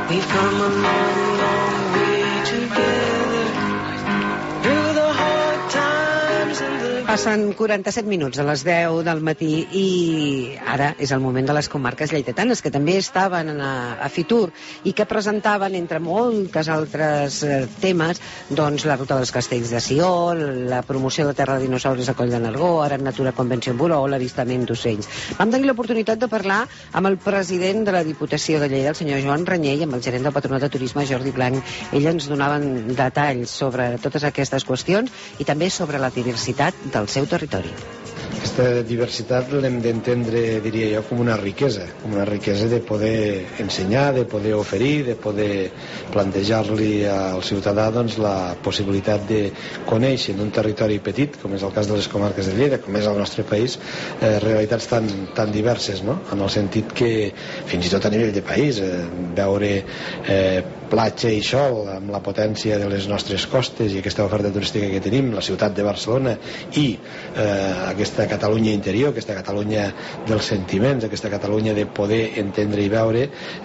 We've come a long, long way together through the hard times and the... Passen 47 minuts a les 10 del matí i ara és el moment de les comarques lleidatanes, que també estaven a Fitur i que presentaven, entre moltes altres temes, doncs la ruta dels castells de Sió, la promoció de terra de dinosaures a Coll de Nargó, Ara Natura Convention Bureau o l'avistament d'ocells. Vam tenir l'oportunitat de parlar amb el president de la Diputació de Lleida, el senyor Joan Renyell, i amb el gerent del Patronat de Turisme, Jordi Blanc. Ells ens donaven detalls sobre totes aquestes qüestions i també sobre la diversitat del seu territori. Aquesta diversitat l'hem d'entendre, diria jo, com una riquesa de poder ensenyar, de poder oferir, de poder plantejar-li al ciutadà doncs, la possibilitat de conèixer en un territori petit, com és el cas de les comarques de Lleida, com és el nostre país, realitats tan diverses, no? En el sentit que, fins i tot a nivell de país, veure platja i sol amb la potència de les nostres costes i aquesta oferta turística que tenim, la ciutat de Barcelona i aquesta Catalunya interior, aquesta Catalunya dels sentiments, aquesta Catalunya de poder entendre i veure,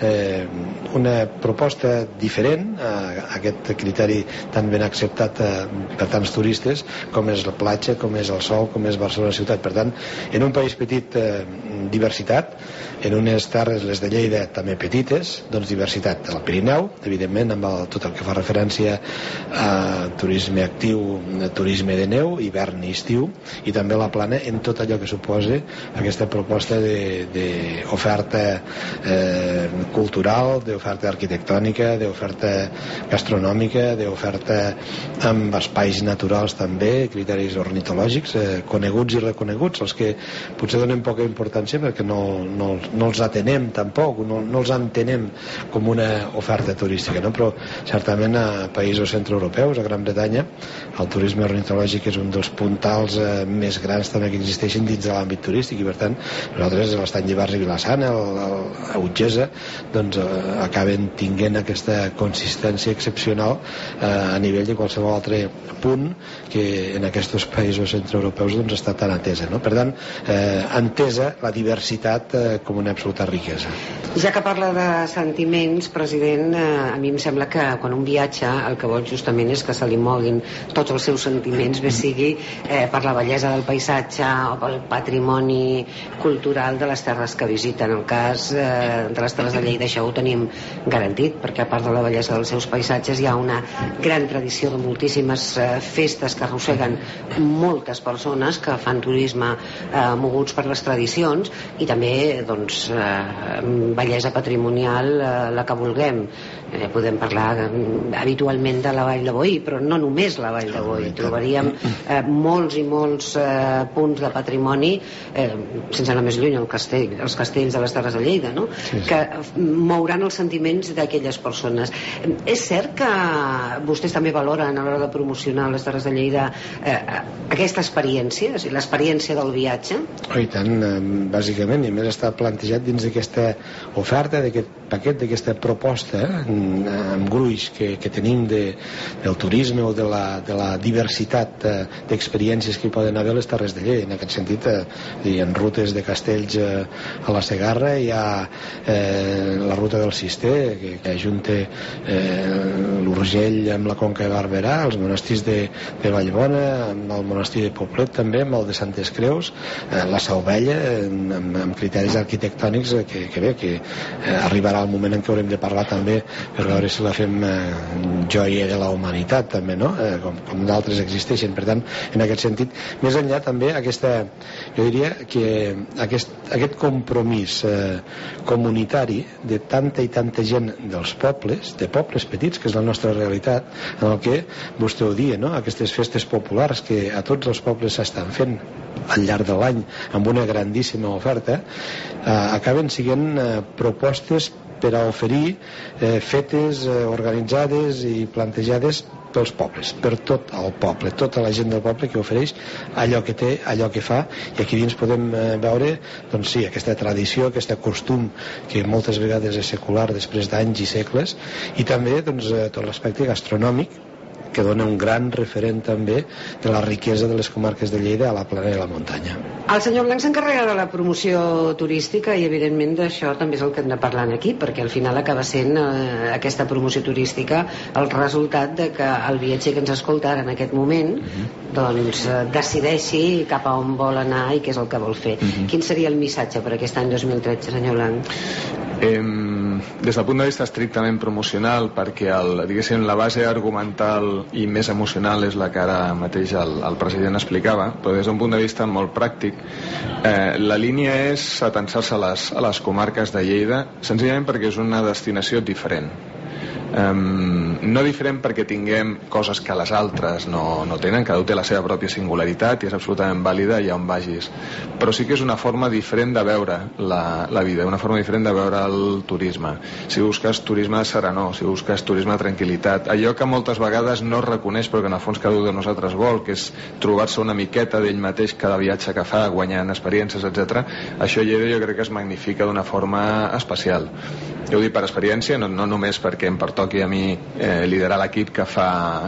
una proposta diferent a aquest criteri tan ben acceptat per tants turistes com és la platja, com és el sol, com és Barcelona ciutat. Per tant, en un país petit, diversitat, en unes terres, les de Lleida, també petites, doncs diversitat. El Pirineu, evidentment, amb tot el que fa referència a turisme actiu, turisme de neu, hivern i estiu, i també la Plana, en tot allò que suposa aquesta proposta d'oferta cultural, d'oferta arquitectònica, d'oferta gastronòmica, d'oferta amb espais naturals també, criteris ornitològics, coneguts i reconeguts, els que potser donem poca importància perquè no els atenem tampoc, no els entenem com una oferta turística, no? Però certament a països centroeuropeus, a Gran Bretanya, el turisme ornitològic és un dels puntals més grans també que existeixen dins de l'àmbit turístic, i per tant nosaltres a l'Estany Llibars i Vila-sana, a Utgesa, doncs acaben tinguent aquesta consistència excepcional a nivell de qualsevol altre punt que en aquests països centroeuropeus doncs està tan atesa, no? Per tant, entesa la diversitat com una absoluta riquesa. Ja que parla de sentiments, president, a mi em sembla que quan un viatja el que vol justament és que se li moguin tots els seus sentiments, bé sigui per la bellesa del paisatge o pel patrimoni cultural de les terres que visiten. En el cas de les Terres de Lleida això ho tenim garantit, perquè a part de la bellesa dels seus paisatges hi ha una gran tradició de moltíssimes festes que arrosseguen moltes persones que fan turisme moguts per les tradicions, i també doncs bellesa patrimonial la que vulguem. Podem parlar habitualment de la Vall de Boí, però no només la Vall de Boí. Trobaríem molts i molts punts de patrimoni, sense anar més lluny, els castells de les Terres de Lleida, no? Sí. Que mouran els sentiments d'aquelles persones. És cert que vostès també valoren a l'hora de promocionar les Terres de Lleida aquesta experiència, l'experiència del viatge? I tant, bàsicament, i a més està plantejat dins d'aquesta oferta, d'aquest paquet, d'aquesta proposta amb gruix que tenim del turisme o de la diversitat d'experiències que hi poden haver a les Terres de Lleida. En aquest sentit, hi ha rutes de castells a la Segarra, hi ha la ruta del Cister que ajunta l'Urgell amb la Conca de Barberà, els monestirs de Vallbona, amb el monestir de Poblet també, amb el de Santes Creus, la Sau Vella, amb criteris arquitectònics que arribarà el moment en què haurem de parlar també per veure si la fem joia de la humanitat també, no? Com d'altres existeixen. Per tant, en aquest sentit, més enllà també jo diria que aquest compromís comunitari de tanta i tanta gent dels pobles, de pobles petits, que és la nostra realitat, en el que vostè ho dia, no? Aquestes festes populars que a tots els pobles s'estan fent al llarg de l'any amb una grandíssima oferta, acaben sent propostes per a oferir fetes organitzades i plantejades pels pobles, per tot el poble, tota la gent del poble que ofereix allò que té, allò que fa, i aquí dins podem veure, doncs sí, aquesta tradició, aquest costum que moltes vegades és secular després d'anys i segles, i també doncs tot l'aspecte gastronòmic que dona un gran referent també de la riquesa de les comarques de Lleida a la plana i a la muntanya. El senyor Blanc s'encarrega de la promoció turística i evidentment d'això també és el que hem de parlar aquí, perquè al final acaba sent aquesta promoció turística el resultat de que el viatger que ens escolta ara en aquest moment doncs decideixi cap a on vol anar i què és el que vol fer. Quin seria el missatge per aquest any 2013, senyor Blanc? Des del punt de vista estrictament promocional, perquè diguéssim, la base argumental i més emocional és la que ara mateix el president explicava, però des d'un punt de vista molt pràctic, la línia és atensar-se a les comarques de Lleida senzillament perquè és una destinació diferent. No diferent perquè tinguem coses que les altres no tenen, cada un té la seva pròpia singularitat i és absolutament vàlida allà on vagis, però sí que és una forma diferent de veure la vida, una forma diferent de veure el turisme. Si busques turisme de serenor, si busques turisme de tranquil·litat, allò que moltes vegades no es reconeix però que en el fons cada un de nosaltres vol, que és trobar-se una miqueta d'ell mateix cada viatge que fa, guanyant experiències, etc. Això a Lleida jo crec que es magnifica d'una forma especial. Jo ho dic per experiència, no només perquè em pertoqui a mi liderar l'equip que fa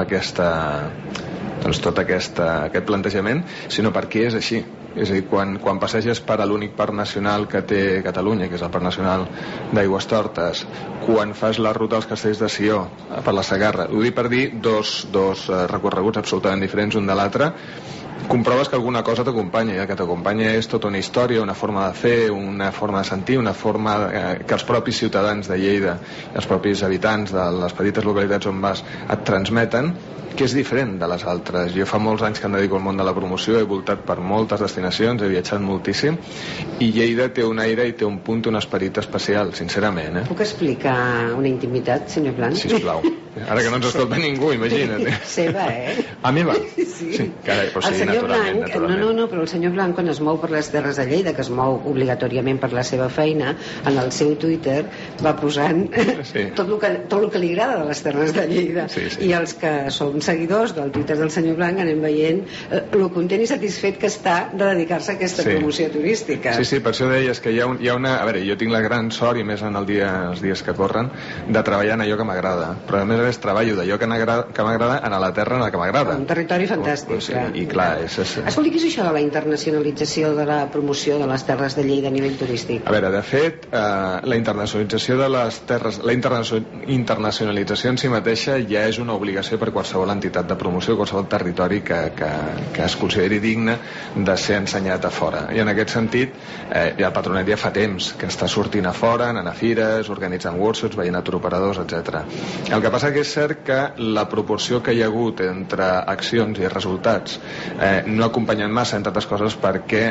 tot aquest plantejament, sinó perquè és així. És a dir, quan passeges per l'únic parc nacional que té Catalunya, que és el Parc Nacional d'Aigüestortes, quan fas la ruta als Castells de Sió per la Segarra, ho dic per dir dos recorreguts absolutament diferents un de l'altre, comproves que alguna cosa t'acompanya, i que t'acompanya és tota una història, una forma de fer, una forma de sentir, una forma que els propis ciutadans de Lleida, els propis habitants de les petites localitats on vas et transmeten, que és diferent de les altres. Jo fa molts anys que em dedico al món de la promoció, he voltat per moltes destinacions, he viatjat moltíssim, i Lleida té un aire i té un punt, un esperit especial, sincerament. Puc explicar una intimitat, senyor Blanc? Sisplau. Ara que no ens escolta ningú, imagina't. Seva, A meva? Sí. Carai, però sí, naturalment. No, però el senyor Blanc, quan es mou per les Terres de Lleida, que es mou obligatòriament per la seva feina, en el seu Twitter va posant tot el que li agrada de les Terres de Lleida. I els que som seguidors del Twitter del senyor Blanc anem veient lo content i satisfet que està de dedicar-se a aquesta promoció turística. Sí, per això deies que hi ha una... A veure, jo tinc la gran sort, i més en els dies que corren, de treballar en allò que m'agrada, però a més a més treballo d'allò que m'agrada en la terra en la que m'agrada. Un territori fantàstic, clar. I clar, és... Escolti, què és això de la internacionalització de la promoció de les Terres de Lleida a nivell turístic? A veure, de fet, la internacionalització de les terres, la internacionalització en si mateixa ja és una obligació per qualsevol entitat de promoció, qualsevol territori que es consideri digne de ser ensenyat a fora. I en aquest sentit, el Patronat ja fa temps que està sortint a fora, anant a fires, organitzant workshops, veient a turoperadors, etc. El que passa que és cert que la proporció que hi ha hagut entre accions i resultats no ha acompanyat massa, entre altres coses perquè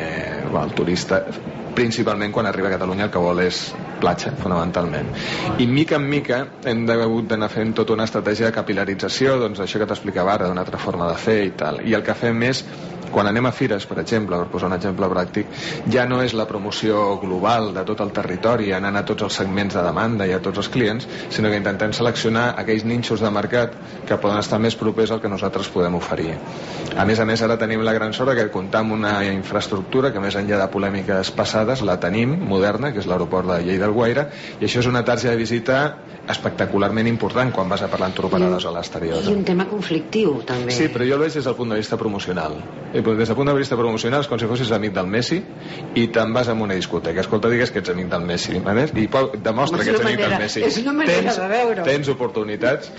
el turista, principalment quan arriba a Catalunya, el que vol és platja, fonamentalment. I mica en mica hem hagut d'anar fent tota una estratègia de capilarització, doncs això que t'explicava ara, d'una altra forma de fer i tal. I el que fem és, quan anem a fires, per exemple, per posar un exemple pràctic, ja no és la promoció global de tot el territori, anant a tots els segments de demanda i a tots els clients, sinó que intentem seleccionar aquells ninxos de mercat que poden estar més propers al que nosaltres podem oferir. A més, ara tenim la gran sort que comptar amb una infraestructura que, més enllà de polèmiques passades, la tenim, moderna, que és l'aeroport de Lleida-Alguaire, i això és una targeta de visita espectacularment important quan vas a parlar amb turoperadors a l'exterior. I un tema conflictiu, també. Sí, però jo el veig des del punt de vista promocional. Des del punt de vista promocional és com si fossis amic del Messi i te'n vas a una discoteca. Escolta, digues que ets amic del Messi, i demostra que ets amic del Messi. És una manera de veure-ho. Tens oportunitats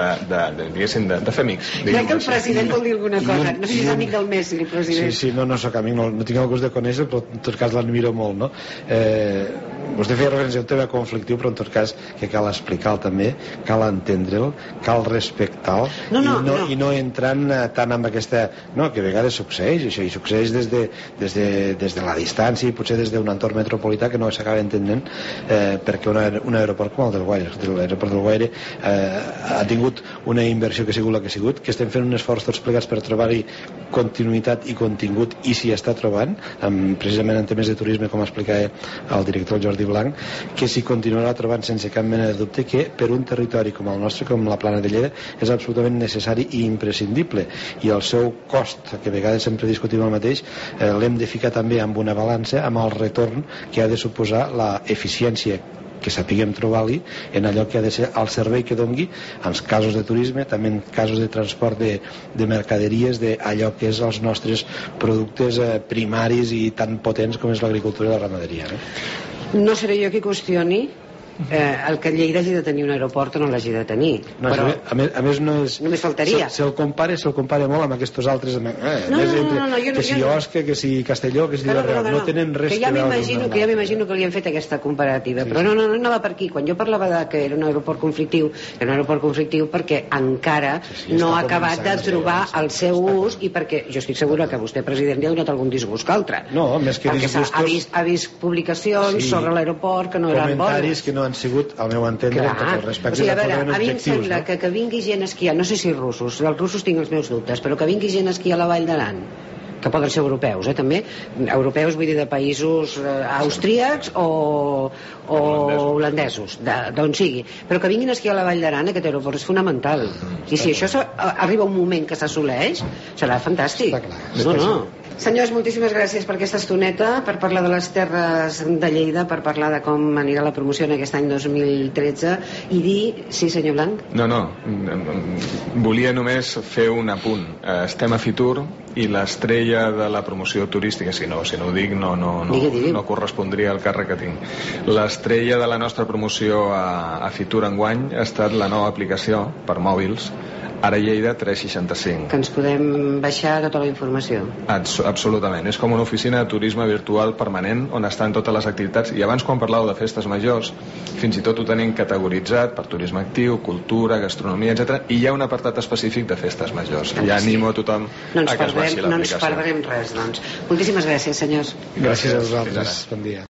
de fer amics. Crec que el president vol dir alguna cosa. No sé si és amic del Messi, el president. Sí, no soc amic, no tinc el gust de conèixer, però en tot cas l'admiro molt, no? Vostè feia referència a un tema conflictiu, però en tot cas que cal explicar-lo també, cal entendre'l, cal respectar-lo i no entrant tant amb aquesta... No, que a vegades succeeix això, i succeeix des de la distància i potser des d'un entorn metropolità que no s'acaba entenent, perquè un aeroport com el del Guaire, l'aeroport del Guaire ha tingut una inversió que ha sigut la que ha sigut, que estem fent un esforç tots plegats per trobar-hi continuïtat i contingut, i s'hi està trobant, precisament en temes de turisme, com explicava el director Jordi Blanc, que s'hi continuarà trobant sense cap mena de dubte, que per un territori com el nostre, com la Plana de Lleida, és absolutament necessari i imprescindible, i el seu cost, que a vegades sempre discutim el mateix, l'hem de ficar també amb una balança amb el retorn que ha de suposar l'eficiència que sapiguem trobar-li en allò que ha de ser el servei que dongui en casos de turisme, també en casos de transport de mercaderies, d'allò que és els nostres productes primaris i tan potents com és l'agricultura i la ramaderia. No seré jo qui qüestioni el que Lleida hagi de tenir un aeroport o no l'hagi de tenir, no, però a més no és, només faltaria. Se'l compara molt amb aquests altres que si Osca, que si Castelló, que si Vila-real, no tenen res que ja m'imagino que li han fet aquesta comparativa, però no anava per aquí. Quan jo parlava que era un aeroport conflictiu, era un aeroport conflictiu perquè encara no ha acabat de trobar el seu ús, i perquè jo estic segura que vostè, president, li ha donat algun disgust que altre. No, més que disgustos, perquè ha vist publicacions sobre l'aeroport que no eren bones, comentaris que no han sigut, al meu entendre, amb tot el respecte, o sigui, a veure, a mi em sembla que vingui gent a esquiar, no sé si russos, els russos tinc els meus dubtes, però que vingui gent a esquiar a la Vall d'Aran, que poden ser europeus, també europeus, vull dir, de països austríacs o holandesos, d'on sigui, però que vinguin a esquiar a la Vall d'Aran, aquest aeroport és fonamental, i si això arriba un moment que s'assoleix, serà fantàstic. No. Senyors, moltíssimes gràcies per aquesta estoneta, per parlar de les terres de Lleida, per parlar de com anirà la promoció en aquest any 2013 i dir... Sí, senyor Blanc? No, volia només fer un apunt. Estem a Fitur i l'estrella de la promoció turística, si no ho dic no correspondria al càrrec que tinc. L'estrella de la nostra promoció a Fitur enguany ha estat la nova aplicació per mòbils, Ara Lleida 365. Que ens podem baixar tota la informació. Absolutament, és com una oficina de turisme virtual permanent on estan totes les activitats, i abans quan parlàveu de festes majors fins i tot ho tenim categoritzat per turisme actiu, cultura, gastronomia, etc. I hi ha un apartat específic de festes majors. Ja animo a tothom a que es baixi l'aplicació. No ens perdrem res, doncs. Moltíssimes gràcies, senyors. Gràcies a vosaltres, bon dia.